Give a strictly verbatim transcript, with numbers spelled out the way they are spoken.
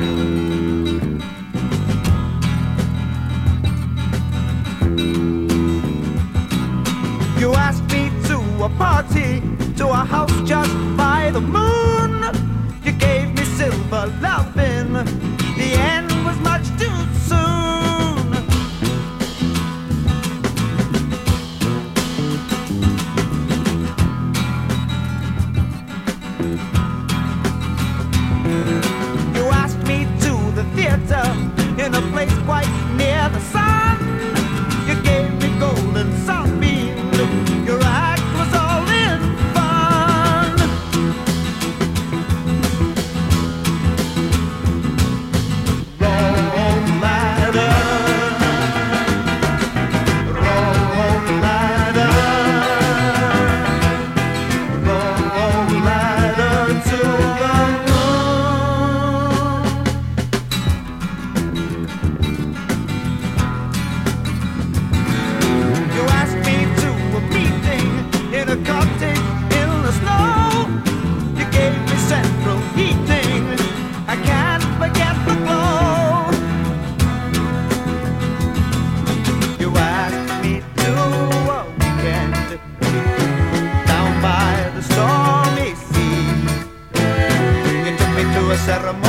You asked me to a party, to a house just by the moon. You gave me silver loving. The end was much too soon. You asked me to the theater in a place quite near the sun. You gave me golden sunbeams. Your act was all in fun. Roll ladder, roll ladder, roll ladder to the moon. You asked me to a meeting in a cottage in the snow. You gave me central heating. I can't forget the glow. You asked me to a weekend down by the stormy sea. You took me to a ceremony